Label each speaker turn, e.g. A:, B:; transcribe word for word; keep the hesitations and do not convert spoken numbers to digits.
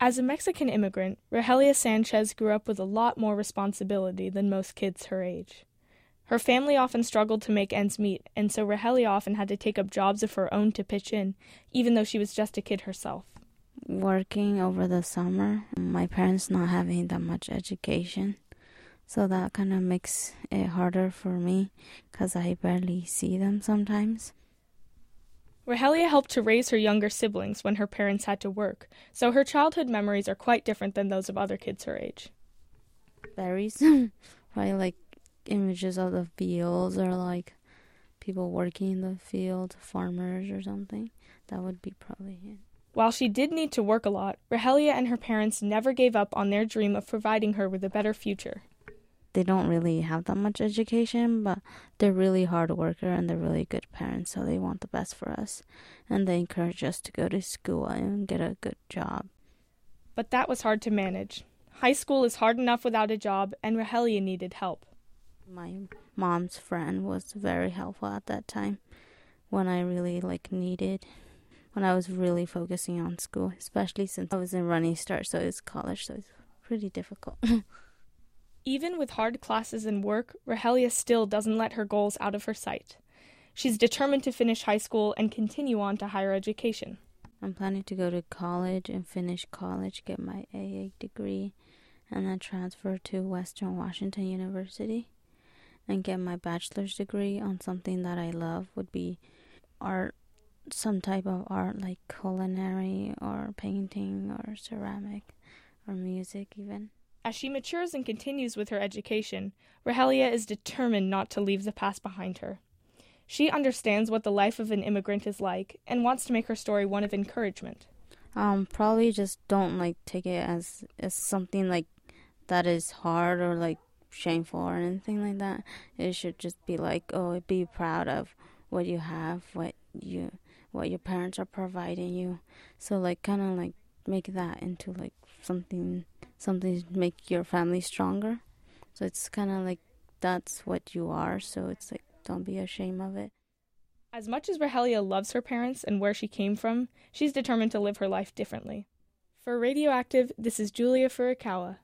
A: As a Mexican immigrant, Rogelia Sanchez grew up with a lot more responsibility than most kids her age. Her family often struggled to make ends meet, and so Rogelia often had to take up jobs of her own to pitch in, even though she was just a kid herself.
B: Working over the summer, my parents not having that much education, so that kind of makes it harder for me because I barely see them sometimes.
A: Rogelia helped to raise her younger siblings when her parents had to work, so her childhood memories are quite different than those of other kids her age.
B: Berries, probably like images of the fields or like people working in the field, farmers or something. That would be probably it.
A: While she did need to work a lot, Rogelia and her parents never gave up on their dream of providing her with a better future.
B: They don't really have that much education, but they're really hard worker and they're really good parents, so they want the best for us. And they encourage us to go to school and get a good job.
A: But that was hard to manage. High school is hard enough without a job, and Rogelia needed help.
B: My mom's friend was very helpful at that time when I really like needed, when I was really focusing on school, especially since I was in Running Start, so it's college, so it's pretty difficult.
A: Even with hard classes and work, Rogelia still doesn't let her goals out of her sight. She's determined to finish high school and continue on to higher education.
B: I'm planning to go to college and finish college, get my A A degree, and then transfer to Western Washington University and get my bachelor's degree on something that I love, would be art, some type of art like culinary or painting or ceramic or music even.
A: As she matures and continues with her education, Rogelia is determined not to leave the past behind her. She understands what the life of an immigrant is like and wants to make her story one of encouragement.
B: Um, probably just don't like take it as as something like that is hard or like shameful or anything like that. It should just be like, oh, be proud of what you have, what you what your parents are providing you. So like kind of like make that into like something something to make your family stronger. So it's kind of like that's what you are, so it's like don't be ashamed of it.
A: As much as Rogelia loves her parents and where she came from, she's determined to live her life differently. For Radioactive, this is Julia Furukawa.